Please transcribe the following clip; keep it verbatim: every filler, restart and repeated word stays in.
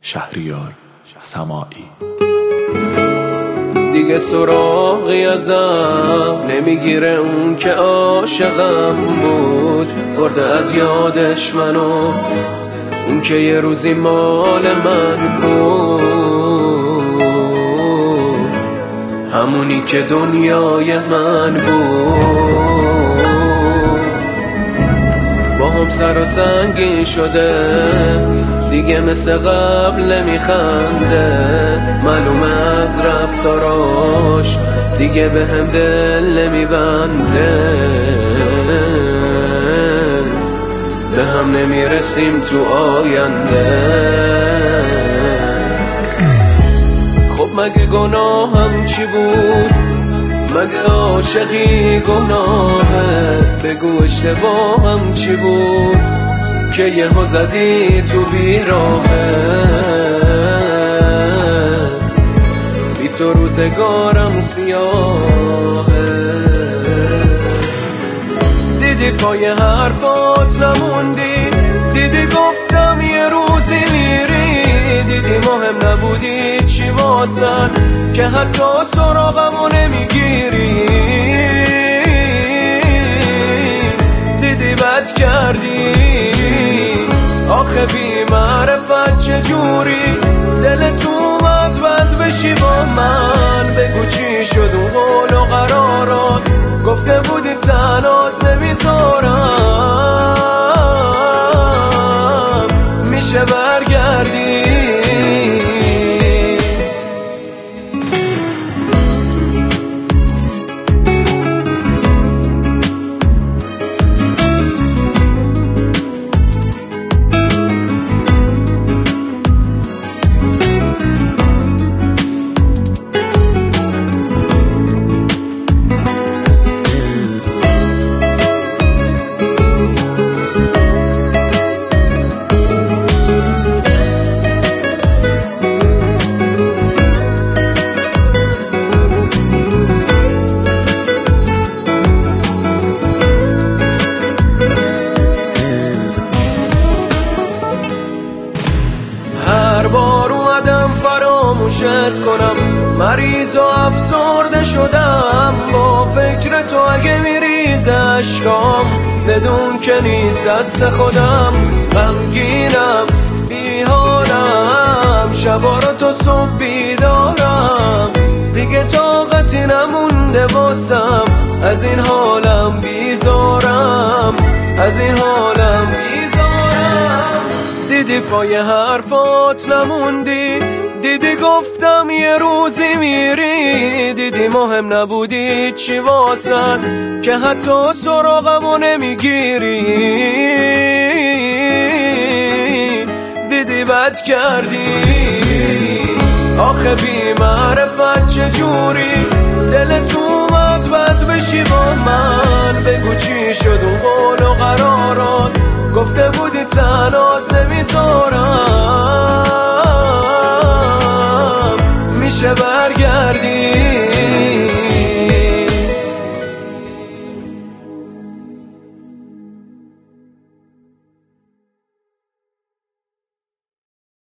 شهریار سماعی. دیگه سراغی ازم نمیگیره اون که عاشقم بود، برده از یادش منو اون که یه روزی مال من بود، همونی که دنیای من بود. با هم سر و سنگین شده، دیگه مثل قبل نمیخنده، معلومه از رفتاراش دیگه به هم دل نمیبنده، به هم نمیرسیم تو آینده. خب مگه گناهم چی بود؟ مگه عاشقی گناهه؟ بگو اشتباهم چی بود که یهو زدی تو بیراهه؟ بی تو روزگارم سیاهه. دیدی پای حرفات نموندی، دیدی گفتم یه روزی میری، دیدی مهم نبودی چی واسن که حتی سراغمو نمیگیری، دیدی بد کردی آخه بی معرفت چجوری دلت اومد بد بشی با من. بگو چی شد اون قول و قرارات، گفته بودی تنات نمیذارم، میشه برگردی؟ بار اومدم فراموشت کنم، مریض و افسرده شدم با فکر تو، اگه میریز اشکام بدون که نیست دست خودم. غمگینم بی حالم، شبا رو تو صبح بیدارم، دیگه طاقتی نمونده واسم از این حالم بیزارم، از این حالم بیزارم. دیدی پای حرفات نموندی، دیدی گفتم یه روزی میری، دیدی مهم نبودی چی واسن که حتی سراغمو نمیگیری، دیدی بد کردی آخه بی معرفت چجوری دلت اومد بد بشی با من. بگو چی شد اون قول و قرارات، گفته بودی تنات نمیذارم، میشه برگردی؟